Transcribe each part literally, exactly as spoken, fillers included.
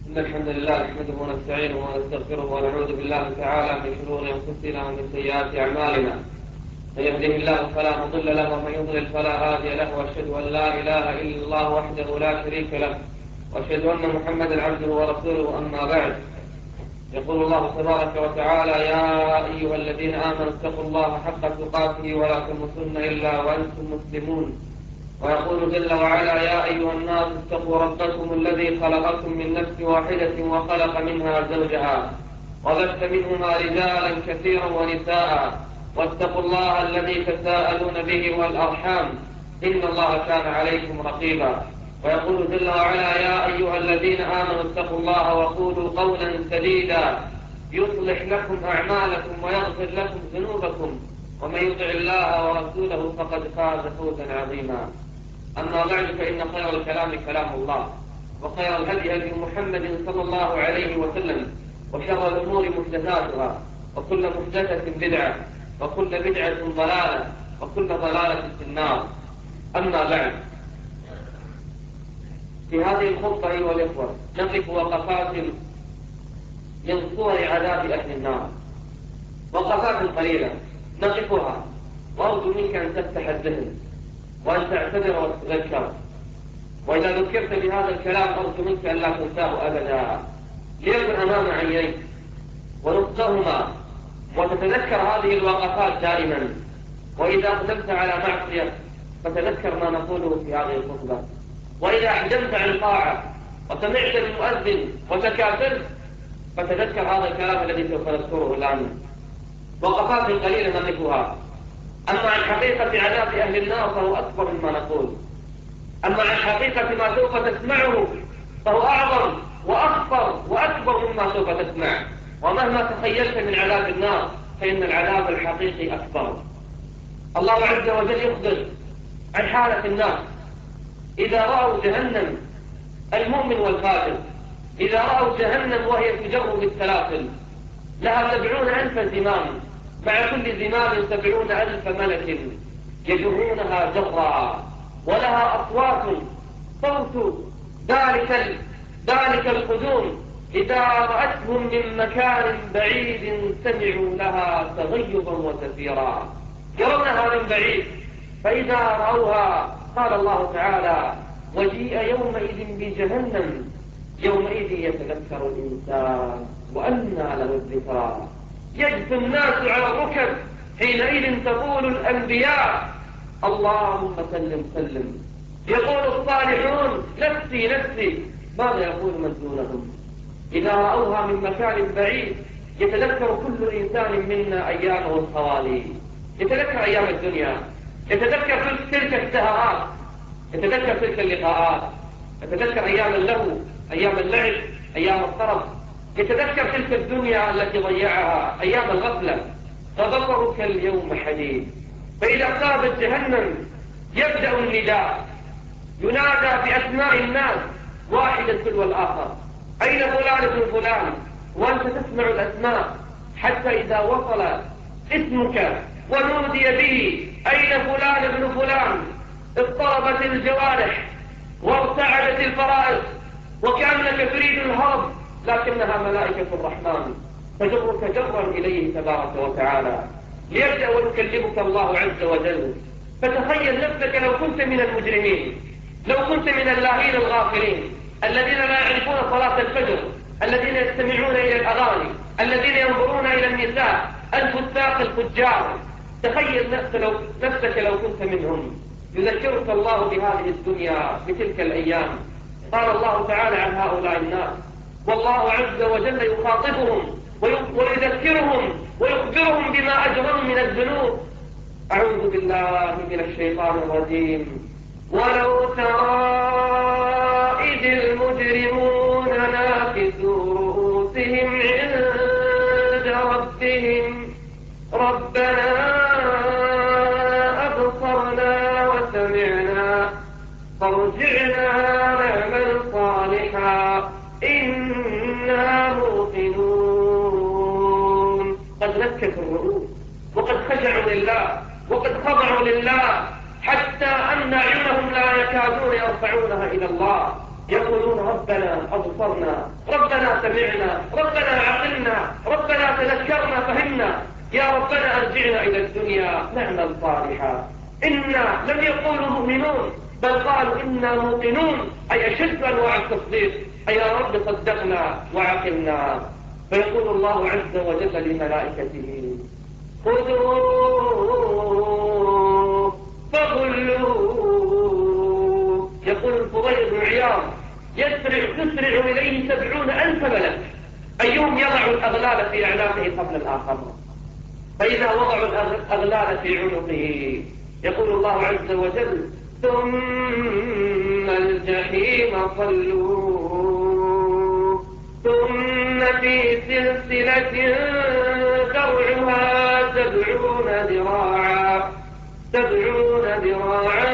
إن الحمد لله نحمده ونستعينه ونستغفره ونعوذ بالله تعالى من شرور أنفسنا ومن سيئات أعمالنا. من يهده الله فلا مضل له ومن يضلل فلا هادي له، وأشهد أن لا إله إلا الله وحده لا شريك له، وأشهد أن محمدا عبده ورسوله. أما بعد، يقول الله تبارك وتعالى: يا أيها الذين آمنوا اتقوا الله حق تقاته ولا تموتن إلا وأنتم مسلمون. ويقول جل وعلا: يا أيها الناس اتقوا ربكم الذي خلقكم من نفس واحدة وخلق منها زوجها وبث منهما رجالا كثيرا ونساء، واتقوا الله الذي تساءلون به والأرحام إن الله كان عليكم رقيبا. ويقول جل وعلا: يا أيها الذين آمنوا اتقوا الله وقولوا قولا سديدا يصلح لكم أعمالكم ويغفر لكم ذنوبكم، ومن يطع الله ورسوله فقد فاز فوزا عظيما. أما بعد، فإن خير الكلام كلام الله، وخير الهدي هدي محمد صلى الله عليه وسلم، وشر الأمور محدثاتها، وكل محدثة بدعة، وكل بدعة ضلالة، وكل ضلالة في النار. أما بعد، في هذه الخطبة أيها الإخوة نقف وقفات من صور عذاب أهل النار، وقفات قليلة نقفها، وأرجو منك أن تفتح الذهن وأن تعتبر وتتذكر، وإذا ذكرت بهذا الكلام أرجو منك أن لا تنساه أبدا، ليكن أمام عينيك ونطقهما، وتتذكر هذه الوقفات دائما. وإذا أقدمت على معصية فتذكر ما نقوله في هذه الخطبة، وإذا أحجمت عن طاعة وسمعت المؤذن وتكاسلت فتذكر هذا الكلام الذي سوف نذكره الآن. وقفات قليلة نقفها. أما عن حقيقة عذاب أهل النار فهو أكبر مما نقول، أما عن حقيقة ما سوف تسمعه فهو أعظم وأخطر وأكبر مما سوف تسمع. ومهما تخيلت من عذاب النار فإن العذاب الحقيقي أكبر. الله عز وجل يخبر عن حالة الناس إذا رأوا جهنم، المؤمن والفاجر إذا رأوا جهنم وهي تجر بالسلاسل، لها سبعون ألف زمام، مع كل زمام سبعون ألف ملك يجرونها جرا، ولها أصوات صوت ذلك ذلك القدوم إذا رأتهم من مكان بعيد سمعوا لها تغيظا وزفيرا. يرونها من بعيد، فإذا رأوها قال الله تعالى: وجيء يومئذ بجهنم يومئذ يتذكر الإنسان وأنى له الذكرى. يجثو الناس على الركب حينئذ تقول الأنبياء: اللهم سلم سلم. يقول الصالحون: نفسي نفسي. ماذا يقول من دونهم؟ إذا رأوها من مكان بعيد يتذكر كل إنسان منا أيامه الخوالي، يتذكر أيام الدنيا، يتذكر تلك السهرات، يتذكر تلك اللقاءات، يتذكر أيام اللهو، أيام اللعب، أيام الطرف، يتذكر تلك الدنيا التي ضيعها، أيام الغفلة. فبصرك اليوم حديد. فإذا قابت جهنم يبدأ النداء، ينادى بأسماء الناس واحدا تلو الآخر: أين فلان ابن فلان؟ وأنت تسمع الأسماء حتى إذا وصل اسمك ونودي به: أين فلان ابن فلان؟ اضطربت الجوارح وارتعدت الفرائص وكأنك تريد الهرب، لكنها ملائكة الرحمن تجرك جرا إليه تبارك وتعالى، ليبدأ ويكلمك الله عز وجل. فتخيل نفسك لو كنت من المجرمين، لو كنت من اللاهين الغافلين الذين لا يعرفون صلاة الفجر، الذين يستمعون إلى الأغاني، الذين ينظرون إلى النساء، الفساق الفجار. تخيل نفسك لو, نفسك لو كنت منهم. يذكرك الله بهذه الدنيا بتلك الأيام. قال الله تعالى عن هؤلاء الناس، والله عز وجل يخاطبهم ويذكرهم ويخبرهم بما أجرموا من الذنوب. أعوذ بالله من الشيطان الرجيم. ولو ترى إذ المجرمون ناكسوا رؤوسهم عند ربهم ربنا أبصرنا وسمعنا فارجعنا نعمل صالحا إنا موقنون. قد نكت الرؤوس وقد خشعوا لله وقد خضعوا لله، حتى أن أعينهم لا يكادون يرفعونها إلى الله. يقولون ربنا أبصرنا، ربنا سمعنا، ربنا عقلنا، ربنا تذكرنا فهمنا، يا ربنا أرجعنا إلى الدنيا نعمل صالحا. إنا لم يقولوا مؤمنون، بل قالوا إنا موقنون، أي أشد أنواع التصديق، أي يا رب صدقنا وعقلنا. فيقول الله عز وجل لملائكته خذوه فغلوه. يقول الفضيل بن عياض يسرع تسرع إليه سبعون ألف ملك، أيهم يضع الأغلال في أعناقه قبل الآخر، فإذا وضعوا الأغلال في عنقه يقول الله عز وجل ثم الجحيم صلوه ثم في سلسلة ذرعها سبعون ذراعا سبعون ذراعا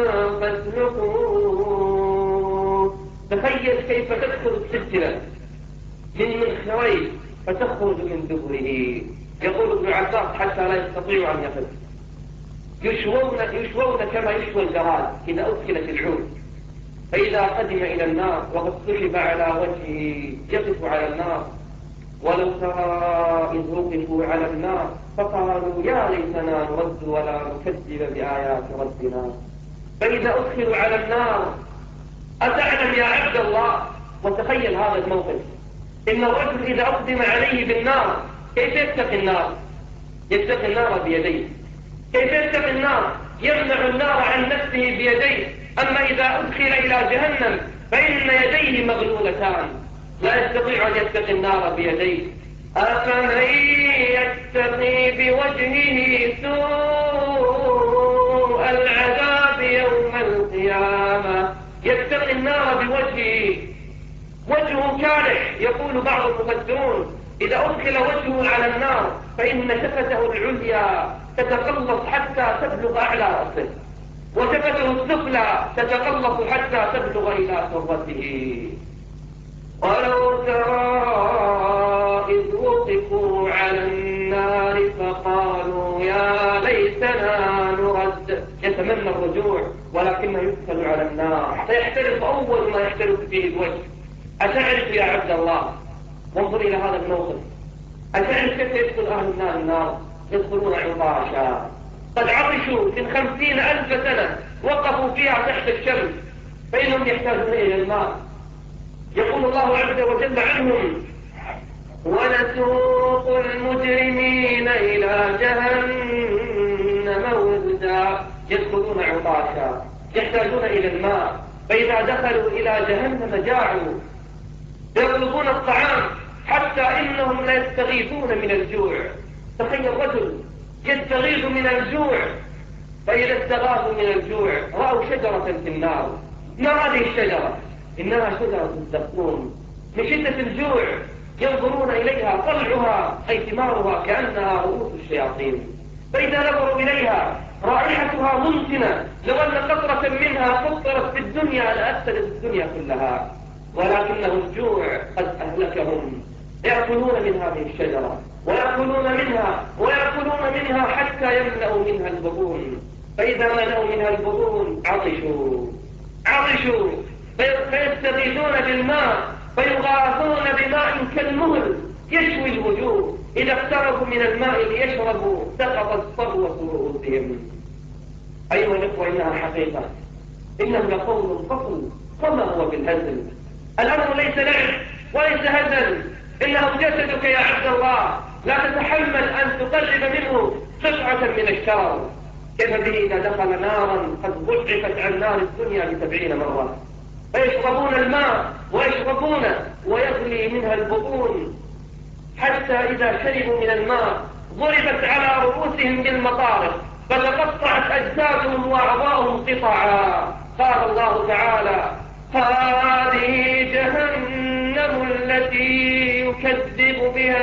فاسلكوه. تخيل كيف تدخل السلسلة من منخريه فتخرج من دبره. يقول ابن عباس حتى لا يستطيع أن يقف، يشوون يشوون كما يشوى الجراد إذا أدخلت العود، فإذا قدم إلى النار وقد سحب على وجهه يقف على النار، ولو ترى إذ وقفوا على النار فقالوا يا ليتنا نرد ولا نكذب بآيات ربنا. فإذا أدخلوا على النار أتعلم يا عبد الله، وتخيل هذا الموقف، إن الرجل إذا أقدم عليه بالنار كيف يتقي النار؟ يتقي النار بيديه. كيف يتقي النار؟ يمنع النار عن نفسه بيديه. أما إذا أدخل إلى جهنم فإن يديه مغلولتان، لا يستطيع أن يتقي النار بيديه. أفمن يتقي بوجهه سوء العذاب يوم القيامة، يتقي النار بوجهه، وجهه كالح. يقول بعض المفسرون إذا أدخل وجهه على النار فإن شفته العليا تتقلص حتى تبلغ أعلى رأسه، وشفته السفلى تتقلص حتى تبلغ إلى سرته. ولو ترى إذ وقفوا على النار فقالوا يا ليتنا نرد. يتمنى الرجوع ولكنه يدخل على النار فيحترق أول ما يحترق فيه الوجه. أتعرف يا عبد الله، وانظر إلى هذا الموقف، أتعرف كيف يدخل أهل النار النار؟ يدخلون عطاشا، قد عطشوا من خمسين ألف سنة وقفوا فيها تحت الشمس، فإنهم يحتاجون إلى الماء. يقول الله عز وجل عنهم ونسوق المجرمين إلى جهنم وردا. يدخلون عطاشا يحتاجون إلى الماء، فإذا دخلوا إلى جهنم جاعوا يطلبون الطعام حتى إنهم لا يستغيثون من الجوع. تخيل رجل يستغيث من الجوع، فإذا استغاثوا من الجوع رأوا شجرة في النار. ما هذه الشجرة؟ إنها شجرة الزقوم. من شدة الجوع ينظرون إليها، طلعها أي ثمارها كأنها رؤوس الشياطين، فإذا نظروا إليها رائحتها منتنة، لو أن قطرة منها قطرت في الدنيا لأفسدت الدنيا كلها، ولكنه الجوع قد أهلكهم. يأكلون من هذه الشجرة ويأكلون منها ويأكلون منها حتى يملأوا منها البطون، فإذا ملأوا منها البطون عطشوا عطشوا فيستغيثون بالماء فيغاثون بماء كالمهل يشوي الوجوه، إذا اقتربوا من الماء ليشربوا سقطت صبوة رؤوسهم. أيها الأخوة، إنها حقيقة، إنه لقول فصل وما هو بالهزل. الأمر ليس لعب وليس هزل، إنه جسدك يا عبد الله، لا تتحمل أن تقرب منه قطعة من الشرر. كيف به إذا دخل نارا قد ضعفت عن نار الدنيا بسبعين مرة، فيشربون الماء ويشربون ويغلي منها البطون، حتى إذا شربوا من الماء ضربت على رؤوسهم بالمطارق فتقطعت أجسادهم وأعضاؤهم قطعا. قال الله تعالى هذه جهنم التي يكذب بها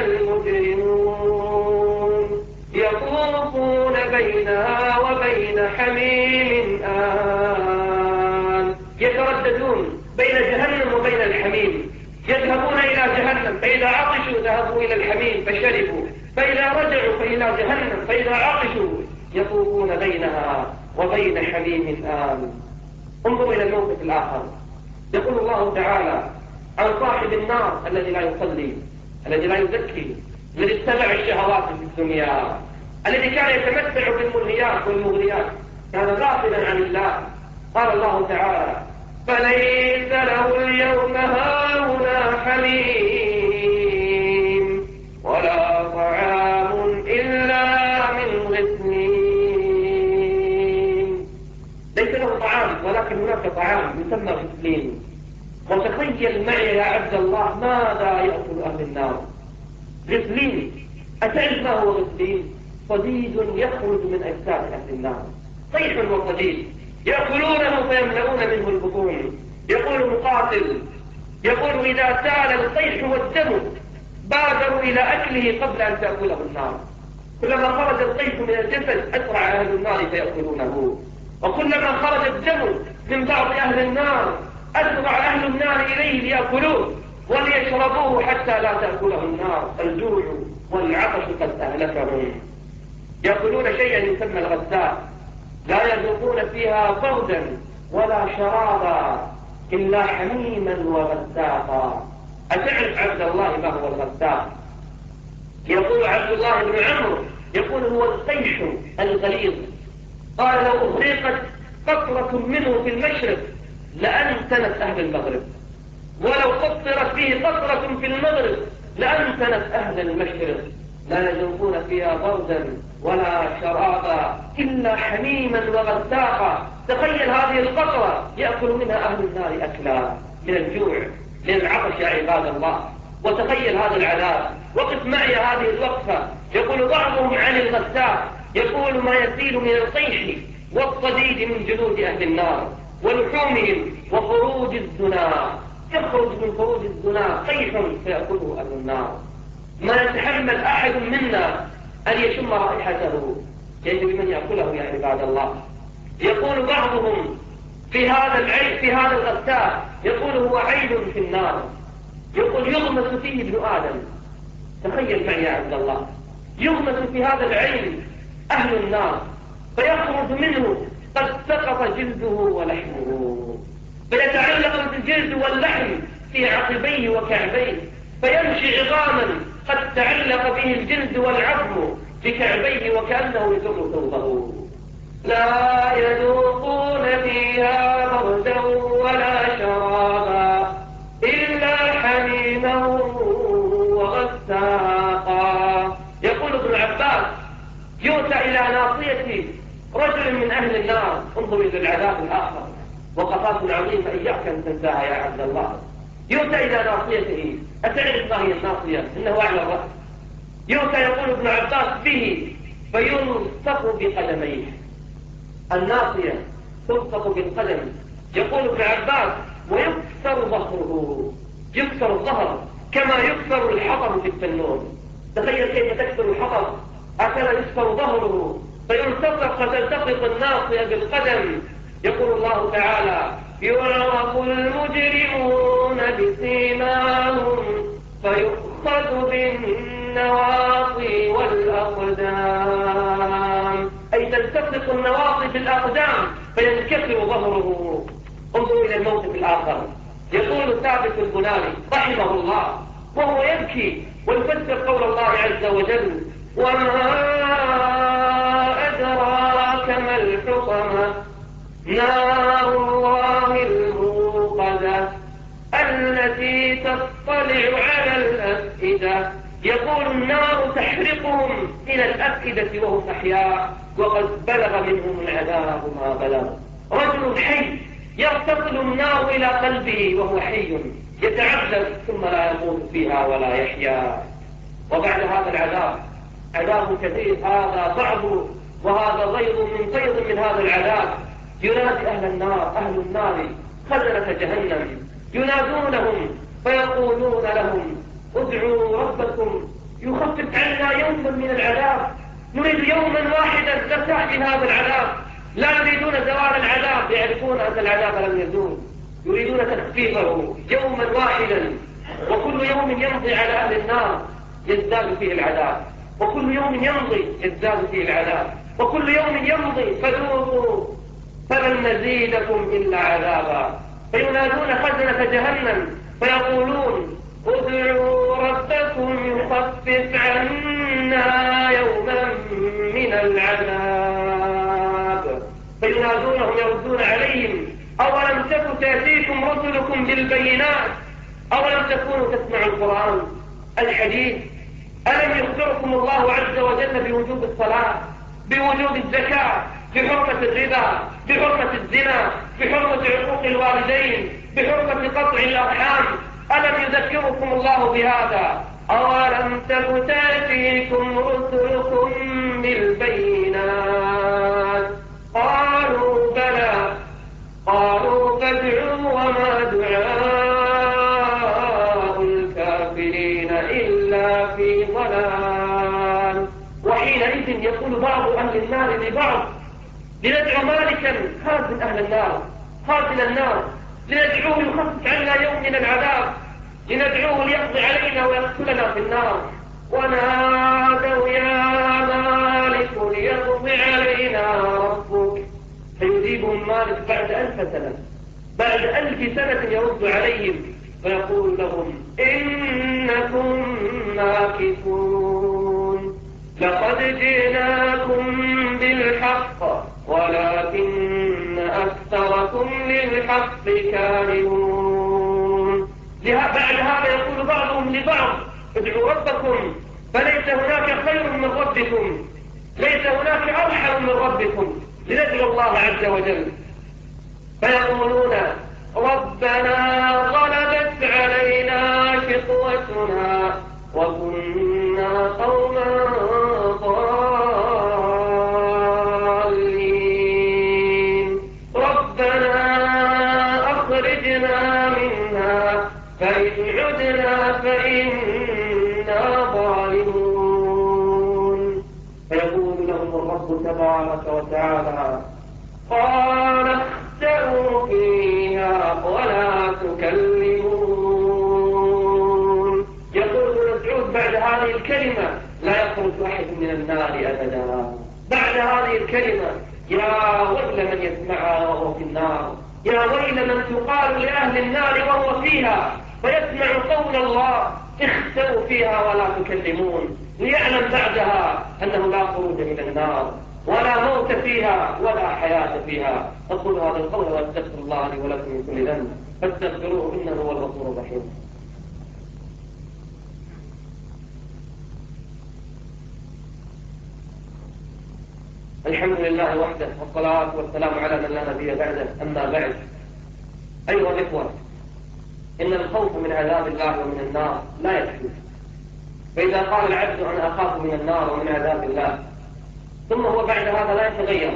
المجرمون يطوفون بينها وبين حميم آن. يترددون بين جهنم وبين الحميم، يذهبون إلى جهنم فإذا عطشوا ذهبوا إلى الحميم فشربوا، فإذا رجعوا فإلى جهنم فإذا عطشوا يطوفون بينها وبين حميم آن. انظروا إلى الموقف الآخر، يقول الله تعالى عن صاحب النار الذي لا يصلي، الذي لا يزكي، الذي اتبع الشهوات في الدنيا، الذي كان يتمتع بالملهيات والمغريات، كان غافلا عن الله. قال الله تعالى: فليس له اليوم هاهنا حميم ولا طعام إلا من غسلين. ليس له طعام، ولكن هناك طعام يسمى غسلين. وتخيل معي يا عبد الله ماذا يأكل أهل النار. غسلين، أتعرف ما هو غسلين؟ صديد يخرج من أجساد أهل النار، طيح وصديد يأكلونه فيملؤون منه البطون. يقول مقاتل، يقول: إذا سال الطيح والدم بادروا إلى أكله قبل أن تأكله النار. كلما خرج الطيح من الجسد أسرع أهل النار فيأكلونه، وكلما خرج الدم من بعض أهل النار أسرع أهل النار إليه ليأكلوه وليشربوه حتى لا تأكله النار. الجوع والعطش قد أهلكهم. يأكلون شيئا يسمى الغساء، لا يذوقون فيها بردا ولا شرابا إلا حميما وغساقا. أتعرف عبد الله ما هو الغساق؟ يقول عبد الله بن عمرو، يقول: هو القيش الغليظ. قال: لو أغرقت قطرة منه في المشرق لأنتنت أهل المغرب، ولو قطرت به قطرة في المغرب لأنتنت أهل المشرق. لا يذوقون فيها بردا ولا شرابا إلا حميما وغساقا. تخيل هذه القطرة يأكل منها أهل النار أكلا من الجوع من العطش يا عباد الله. وتخيل هذا العذاب. وقف معي هذه الوقفة. يقول بعضهم عن الغساق، يقول: ما يسيل من القيح والصديد من جلود أهل النار ولحومهم وفروج الزنا. يخرج من فروج الزنا قيح فيأكله أهل النار. ما يتحمل أحد منا أن يشم رائحته، يجب من يأكله يا عباد الله. يقول بعضهم في هذا العين في هذا الغساق، يقول: هو عين في النار، يقول يغمس فيه ابن آدم. تخيل معي يا عبد الله، يغمس في هذا العين أهل النار فيخرج منه قد سقط جلده ولحمه، فيتعلق الجلد واللحم في عقبيه وكعبيه، فيمشي عظاما قد تعلق به الجلد والعظم في كعبيه وكأنه يجر ثوبه. لا يذوقون فيها بردا ولا شرابا إلا حميما وغساقا. يقول ابن عباس: يؤتى إلى ناصية رجل من أهل النار. انظر إلى العذاب الآخر، وقفات عظيمة إياك أن تنساها يا عبد الله. يؤتى إلى ناصيته. أتعرف ما هي الناصية؟ إنه أعلى الرأس. يؤتى، يقول ابن عباس، به فيلصق بقدميه. الناصية تلصق بالقدم. يقول ابن عباس: ويكسر ظهره، يكسر الظهر كما يكسر الحطب في التنور. تخيل كيف تكسر الحطب، هكذا يكسر ظهره فيلتصق فتلتقط الناصية بالقدم. يقول الله تعالى: يعرف المجرمون بسيماهم فيؤخذ بالنواصي والأقدام. أي تلتصق النواصي بالأقدام فينكسر ظهره. انظروا إلى الموقف الآخر. يقول ثابت البناني رحمه الله وهو يبكي ويفسر قول الله عز وجل: وما أدراك ما الحطمة نار الله الموقدة التي تطلع على الأفئدة. يقول: النار تحرقهم إلى الأفئدة وهم أحياء وقد بلغ منهم العذاب ما بلغ. رجل حي يرتقل النار إلى قلبه وهو حي يتعذب ثم لا يموت فيها ولا يحيا. وبعد هذا العذاب عذاب كثير، هذا بعض وهذا غير من فيض من هذا العذاب. ينادي أهل النار أهل النار خزنة جهنم، ينادونهم فيقولون لهم: ادعوا ربكم يخفف عنا يوما من العذاب، نريد يوما واحدا نرتاح من هذا العذاب. لا يريدون زوال العذاب، يعرفون أن العذاب لم يزول، يريدون تخفيفه يوما واحدا. وكل يوم يمضي على أهل النار يزداد فيه العذاب، وكل يوم يمضي يزداد فيه العذاب، وكل يوم يمضي فذوقوا فلن نزيدكم إلا عذابا. فينادون خزنة جهنم فيقولون ادعوا ربكم يخفف عنا يوما من العذاب. فينادونهم يردون عليهم أولم تكن تأتيكم رسلكم بالبينات أولم تكونوا تسمعوا القرآن الحديث ألم يخبركم الله عز وجل بوجوب الصلاة بوجوب الزكاة بحرمة الربا بحرمة الزنا بحرمة عقوق الوالدين بحرمة قطع الأرحام؟ ألم يذكركم الله بهذا؟ أولم تك تأتيكم رسلكم بالبينات قالوا بلى قالوا فادعوا وما دعاء الكافرين إلا في ضلال. وحينئذ يقول بعض أهل النار لبعض لندعو مالكا خازن أهل النار خازن النار لندعوه يخفف عنا يوم من العذاب لندعوه ليقضي علينا ويقتلنا في النار. ونادوا يا مالك ليقضي علينا ربك فيجيبهم مالك بعد ألف سنة بعد ألف سنة يرد عليهم فيقول لهم إنكم ماكثون لقد جئناكم بالحق ولكن أكثركم للحق كارهون. بعد هذا يقول بعضهم لبعض ادعوا ربكم فليس هناك خير من ربكم ليس هناك أرحم من ربكم لندعو الله عز وجل. فيقولون ربنا غلبت علينا شقوتنا وكنا قوما ضالين ربنا أخرجنا منها فإن عدنا فإنا ظالمون. فيقول لهم الرب تبارك وتعالى قال اخسئوا فيها ولا تكلمون. يقول مسعود بعد هذه الكلمة لا يخرج أحد من النار أبدا. بعد هذه الكلمة يا ويل من يسمعها وهو في النار يا ويل من تقال لأهل النار وهو فيها فيسمع قول الله اخسئوا فيها ولا تكلمون ليعلم بعدها أنه لا خروج من النار ولا موت فيها ولا حياة فيها. أقول هذا القول وأستغفر الله لي ولكم من كل ذنب فاستغفروه إنه هو الغفور الرحيم. الحمد لله وحده والصلاة والسلام على من لا نبي بعده. أما بعد أيها الإخوة إن الخوف من عذاب الله ومن النار لا يكفي. فإذا قال العبد أنا أخاف من النار ومن عذاب الله ثم هو بعد هذا لا يتغير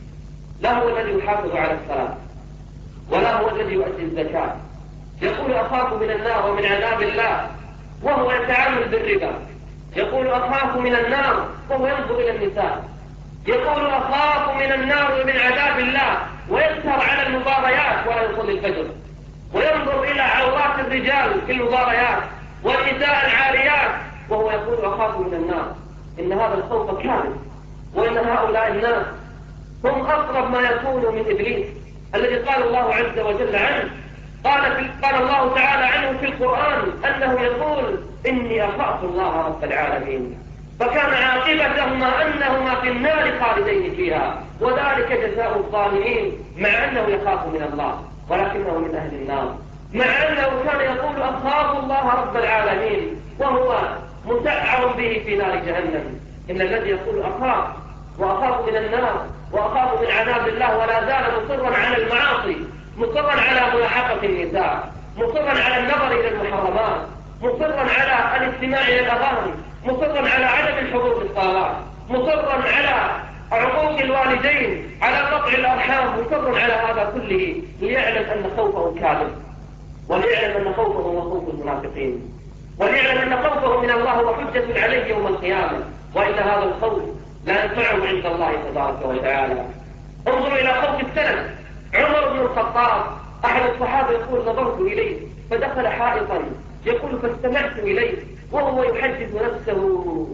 لا هو الذي يحافظ على الصلاة ولا هو الذي يؤدي الزكاة يقول أخاف من النار ومن عذاب الله وهو يتعامل بالربا يقول أخاف من النار وهو ينظر إلى النساء يقول أخاف من النار ومن عذاب الله ويسهر على المباريات ولا يصلي الفجر وينظر إلى عورات الرجال في المباريات والنساء العاريات وهو يقول أخاف من النار. إن هذا الخوف كامل وإن هؤلاء الناس هم أقرب ما يكونوا من إبليس الذي قال الله عز وجل عنه قال, في قال الله تعالى عنه في القرآن أنه يقول إني أخاف الله رب العالمين. فكان عاقبتهما أنهما في النار خالدين فيها وذلك جزاء الظالمين مع أنه يخاف من الله ولكنه من أهل النار مع أنه كان يقول أخاف الله رب العالمين وهو مسعر به في نار جهنم. إن الذي يقول أخاف وأخاف من النار وأخاف من عذاب الله ولا زال مصرا على المعاصي مصرا على ملاحقة النساء مصرا على النظر إلى المحرمات مصرا على الاستماع إلى الأغاني مصرا على عدم الحضور في الصلاة مصرا على عقوق الوالدين على قطع الأرحام مصرا على هذا كله ليعلم أن خوفه كاذب وليعلم أن خوفه هو خوف المنافقين وليعلم أن خوفه من الله هو حجة عليه يوم القيامة وإن هذا الخوف لا ينفعه عند الله تبارك وتعالى. انظروا إلى خوف السلف عمر بن الخطاب أحد الصحابة يقول نظرت إليه فدخل حائطا يقول فاستمعت إليه وهو يحدث نفسه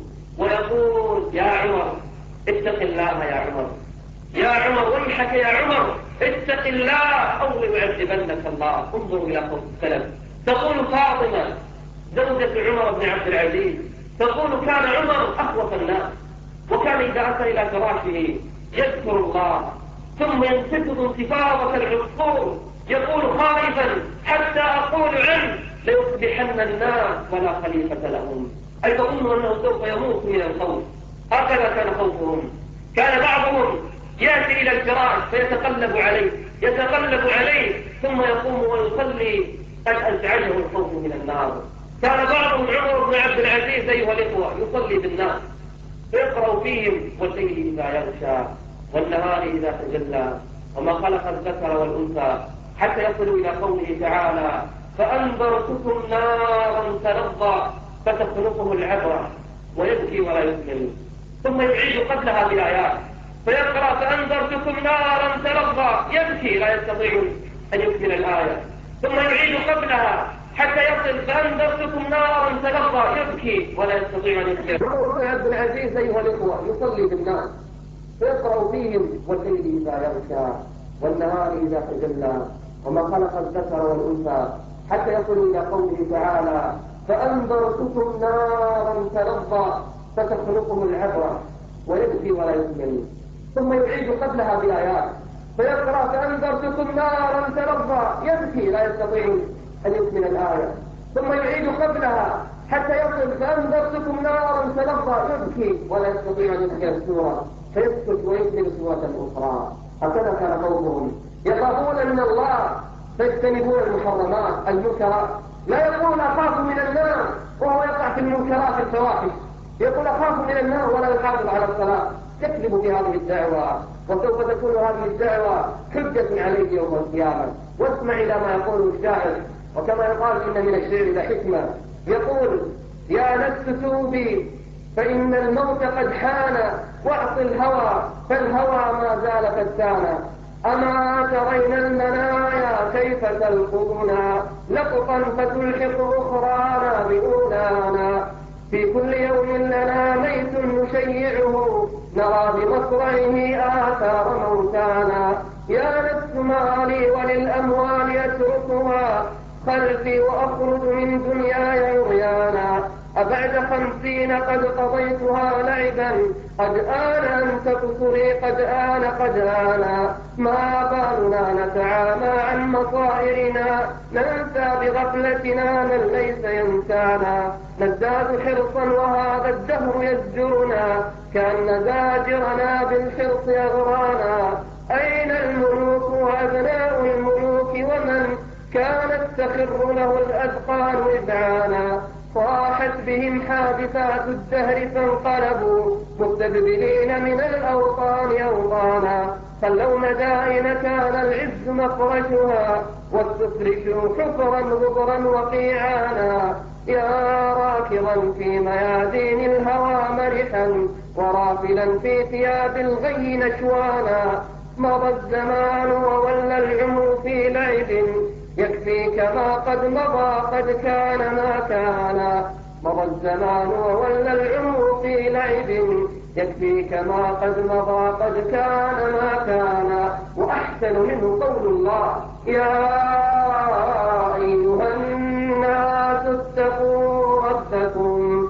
ويقول يا عمر اتق الله يا عمر يا عمر ويحك يا عمر اتق الله أو ليعذبنك الله. انظروا إلى قول السلف. تقول فاطمة زوجة عمر بن عبد العزيز، تقول كان عمر أخوف الناس، وكان إذا أتى إلى فراشه يذكر الله ثم ينتفض انتفاضة العصفور، يقول خائفا حتى أقول عنه ليصبحن الناس ولا خليفة لهم، أي تظن أنه سوف يموت من الخوف. هكذا كان خوفهم. كان بعضهم يأتي إلى الفراش فيتقلب عليه يتقلب عليه ثم يقوم ويصلي قد أزعجه الخوف من النار. كان بعضهم عمر بن عبد العزيز أيها الإخوة يصلي بالناس فيقرأ فيهم والليل إذا يغشى والنهار إذا تجلى وما خلق الذكر والأنثى، حتى يصلوا إلى قوله تعالى فأنذرتكم نارا تلظى فتخلقه العبرة ويبكي ولا يكمل، ثم يعيد قبلها بآيات فيقرأ فأنذرتكم نارا تلظى يبكي لا يستطيع أن يكمل الآية، ثم يعيد قبلها حتى يصل فأنذرتكم نارا تلظى يبكي ولا يستطيع أن يكمل. عمر بن عبد العزيز أيها الإخوة يصلي بالناس فيقرأ فيهم والليل إذا يغشى والنهار إذا تجلى وما خلق الذكر والأنثى، حتى يصل إلى قوله تعالى فأنذرتكم نارا تلظى فتخلقه العبرة ويبكي ولا يكمل، ثم يعيد قبلها بآيات فيقرأ فأنذرتكم نارا تلظى يبكي لا يستطيع أن يكمل الآية، ثم يعيد قبلها حتى يصل فأنذرتكم نارا تلظى يبكي ولا يستطيع أن يكمل السورة فيسكت ويكمل سورة أخرى. هكذا كان قومهم يخافون من الله فيجتنبون المحرمات المنكرات. لا يقول أخاف من النار وهو يقع في المنكرات الفواحش، يقول أخاف من النار ولا يحافظ على الصلاة. يكذب بهذه الدعوة وسوف تكون هذه الدعوة حجة عليه يوم القيامة. واسمع إلى ما يقول الشاعر، وكما يقال إن من الشعر لحكمة، يقول يا نفس توبي فإن الموت قد حان واعص الهوى فالهوى ما زال فتانا، أما ترين المنايا كيف تلقطنا لقطا فتلحق أخرانا بأولانا، في كل يوم لنا ميت نشيعه نرى بمصرعه آثار موتانا، يا نفس ما لي وللأموال أتركها خلفي وأخرج من دنياي عريانا، أبعد خمسين قد قضيتها لعبا قد آن أن تقصري قد آن قد آن، ما بالنا نتعامى عن مصائرنا ننسى بغفلتنا من ليس ينسانا، نزداد حرصا وهذا الدهر يزجرنا كأن زاجرنا بالحرص يغرانا، أين الملوك وأبناء الملوك ومن كانت تخر له الأذقان إذعانا، صاحت بهم حادثات الدهر فانقلبوا مستبدلين من الأوطان أوطانا، خلوا مدائن كان العز مفرشها واستفرشوا حفرا غبرا وقيعانا، يا راكضا في ميادين الهوى مرحا ورافلا في ثياب الغي نشوانا، مضى الزمان وولى العمر في لعب يكفيك ما قد مضى قد كان ما كان، مضى الزمان وولى العمر في لعب يكفيك ما قد مضى قد كان ما كان. وأحسن منه قول الله يا أيها الناس اتقوا ربكم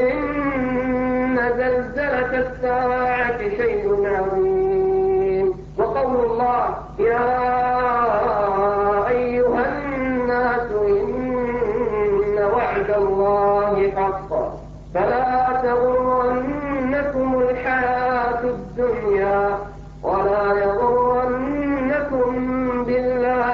إن زلزلة الساعة شيء عظيم، وقول الله يا أيها الناس إن وعد الله حق فلا تغرنكم الحياة الدنيا ولا يغرنكم بالله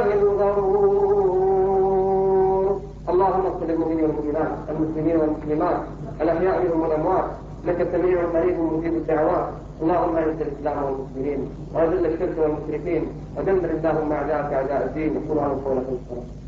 الغرور. اللهم اغفر للمؤمنين والمؤمنات المسلمين والمسلمات الأحياء منهم والأموات لك سميع قريب مجيب الدعوات. اللهم اعز الإسلام والمسلمين وأذل الشرك والمشركين ودمر اللهم أعداءك أعداء الدين. وقل على قولكم الصلاة.